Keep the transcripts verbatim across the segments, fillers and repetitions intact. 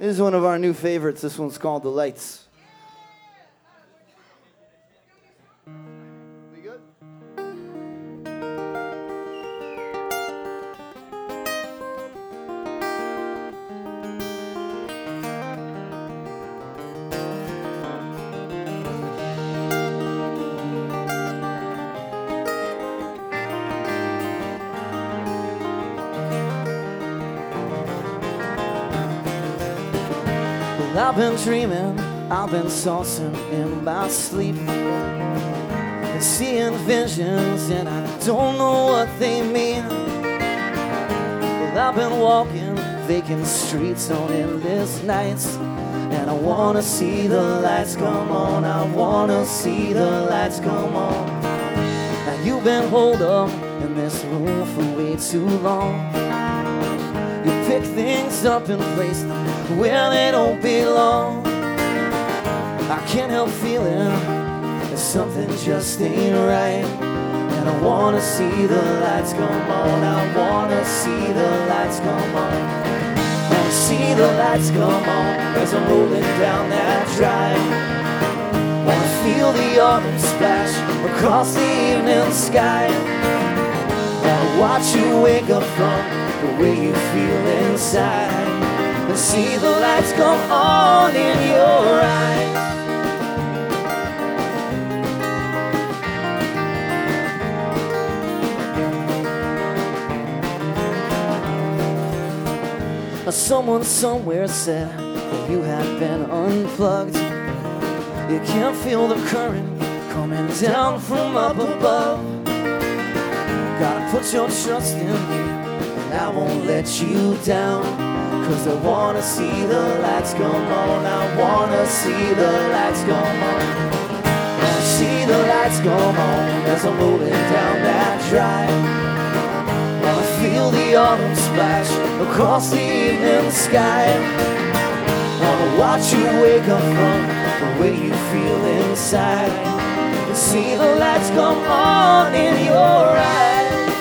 is one of our new favorites. This one's called The Lights. We good? I've been dreaming, I've been saucing in my sleep, and seeing visions, and I don't know what they mean. Well, I've been walking vacant streets on endless nights, and I wanna see the lights come on. I wanna see the lights come on. Now you've been holed up in this room for way too long. You pick things up and place them where they don't belong. I can't help feeling that something just ain't right, and I wanna see the lights come on. I wanna see the lights come on. Wanna see the lights come on as I'm rolling down that drive. Wanna feel the autumn splash across the evening sky. Wanna watch you wake up from the way you feel inside, and see the lights come on in your eyes. Someone somewhere said that you have been unplugged. You can't feel the current coming down from up above. Gotta put your trust in me, I won't let you down, 'cause I wanna see the lights come on. I wanna see the lights come on. Wanna see the lights come on as I'm moving down that drive. Wanna feel the autumn splash across the evening sky. Wanna watch you wake up from the way you feel inside, and see the lights come on in your eyes.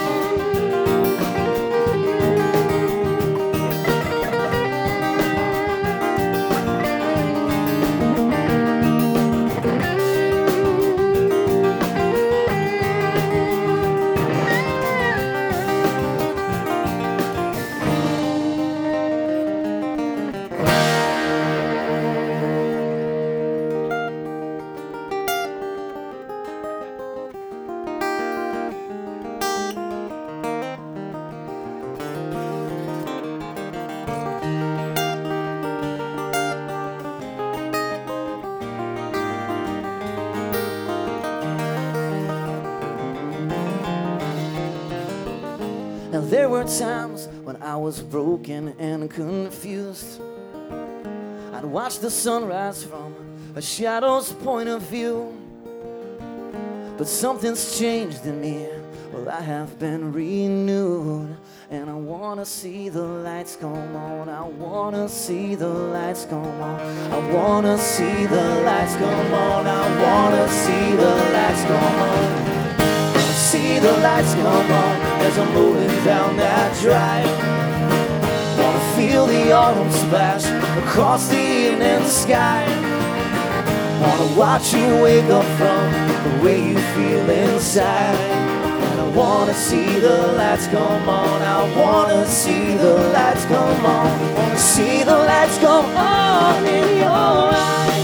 Now there were times when I was broken and confused. I'd watch the sunrise from a shadow's point of view. But something's changed in me, well, I have been renewed. And I wanna see the lights come on. I wanna see the lights come on. I wanna see the lights come on. I wanna see the lights come on. See the lights come on as I'm moving down that drive. Wanna feel the autumn splash across the evening sky. Wanna watch you wake up from the way you feel inside. And I wanna see the lights come on. I wanna see the lights come on. Wanna see the lights come on in your eyes.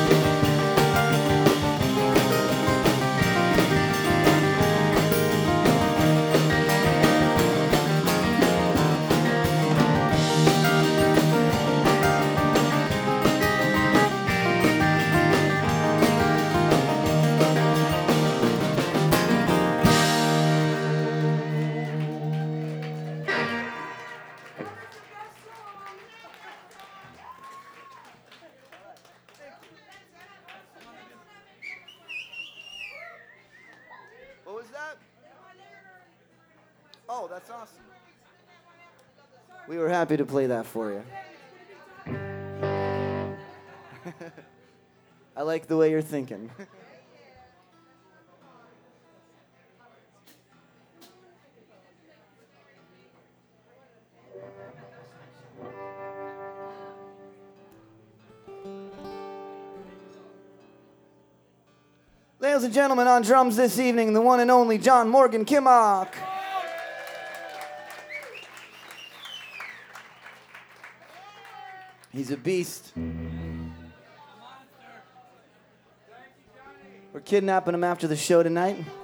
What was that? Oh, that's awesome. We were happy to play that for you. I like the way you're thinking. Ladies and gentlemen, on drums this evening, the one and only John Morgan Kimmock. He's a beast. We're kidnapping him after the show tonight.